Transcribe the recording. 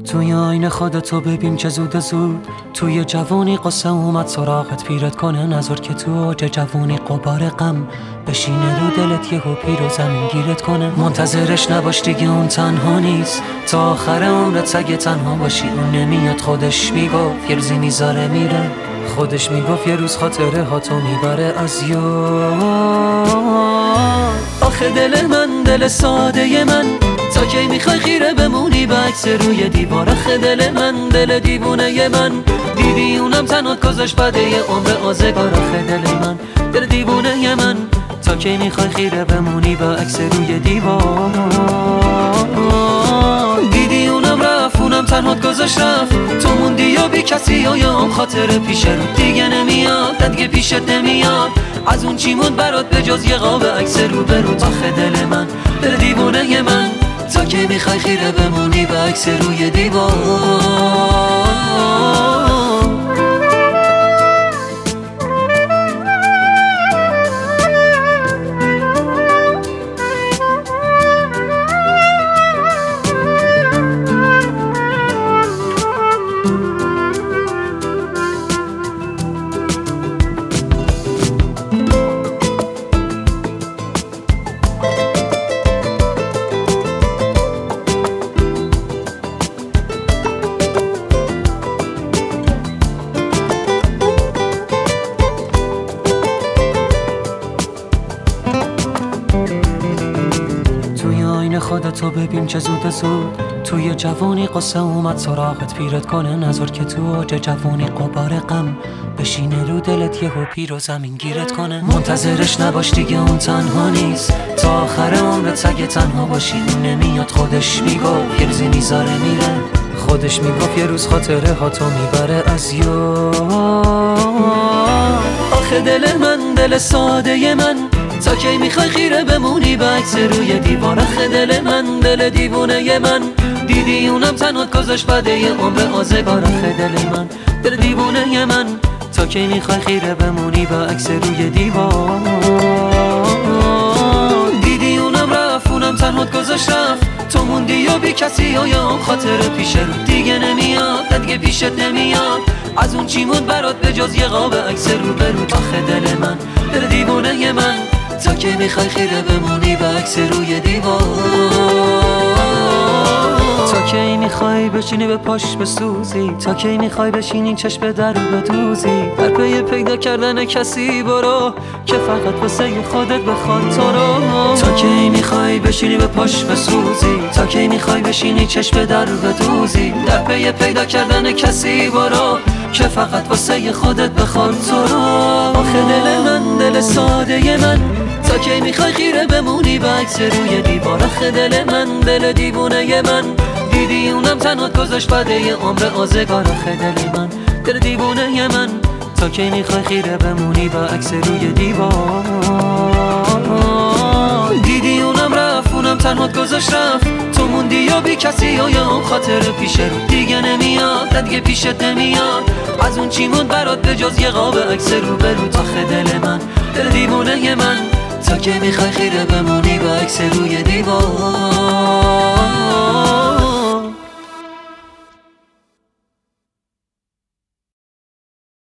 توی آینه خودتو ببین که زود زود توی جوانی قصه اومد سراغت پیرت کنه نظر که تو اوج جوانی قبار غم بشینه رو دلت یهو پیر و زمین گیرت کنه. منتظرش نباش دیگه اون تنها نیست تا آخر عمرت اگه تنها باشی اون نمیاد. خودش میگفت یه روزی میذاره میره، خودش میگفت یه روز خاطره ها تو میبره از یاد. آخه دل من دل ساده من تا کی میخوای خیره بمونی به عکس روی دیوار؟ آخه دل من دل دیوونه من دیدی اونم تنات گذاشت بده یه عمر آزگار. آخه دل من دل دیوونه من تا کی میخوای خیره بمونی به عکس روی دیوار؟ دیدی اونم رفت اونم تنات گذاشت رفت تو موندی یا بی کسی و یا هم خاطر پیش رو دیگه نمیاد دیگه پیشت نمیاد. از اون چی موند برات به جز یه قاب عکس رو به رو؟ آخه دل من دل دیوونه من تا کی میخوای خیره بمونی به عکس روی دیوار؟ خودتو ببین چه زود زود توی جوانی قصه اومد سراغت پیرت کنه نظر که تو اوج جوانی قبار غم بشینه رو دلت یهو پیر و زمین گیرت کنه. منتظرش نباش دیگه اون تنها نیست تا آخر عمرت اگه تنها باشی اون نمیاد. خودش میگفت یه روزی میذاره میره، خودش میگفت یه روز خاطره ها تو میبره از یاد. آخه دل من دل ساده من تا کی میخوای خیره بمونی به عکس روی دیوار؟ آخه دل من دل دیوونه من دیدی اونم تنات گذاشت بده یه عمر آزگار. آخه دل من دل دیوونه من تا کی میخوای خیره بمونی به عکس روی دیوار؟ دیدی اونم رفت اونم تنات گذاشت رفت تو موندی یا بی کسی و یا هم خاطر پیش رو دیگه نمیاد دیگه پیشت نمیاد. از اون چی موند برات به جز یه قاب عکس رو به رو؟ آخه دل من دل دیوونه من تا کی میخوای خیره بمونی به عکس روی دیوار؟ تا کی میخوای بشینی به پاش بسوزی؟ تا کی میخوای بشینی چشم در رو بدوزی؟ در پی پیدا کردن کسی برو که فقط واسه خودت بخواد تو رو. تا کی میخوای بشینی به پاش بسوزی؟ تا کی میخوای بشینی چشم در رو بدوزی؟ در پی پیدا کردن کسی برو که فقط واسه خودت بخواد تو رو. آخه دل من دل ساده من تا کی میخوای خیره بمونی به عکس روی دیوار؟ آخه دل من دل دیوونه من دیدی اونم تنات گذاشت بده یه عمر آزگار. آخه دل من دل دیوونه من تا کی میخوای خیره بمونی به عکس روی دیوار؟ دیدی اونم رفت اونم تنات گذاشت رفت تو موندی یا بی کسی و یا هم خاطر پیش رو دیگه نمیاد دیگه پیشت نمیاد. از اون چی موند برات به جز یه قاب عکس رو به رو؟ آخه دل من دل دیوونه من تا کی میخوای خیره بمونی به عکس روی دیوار؟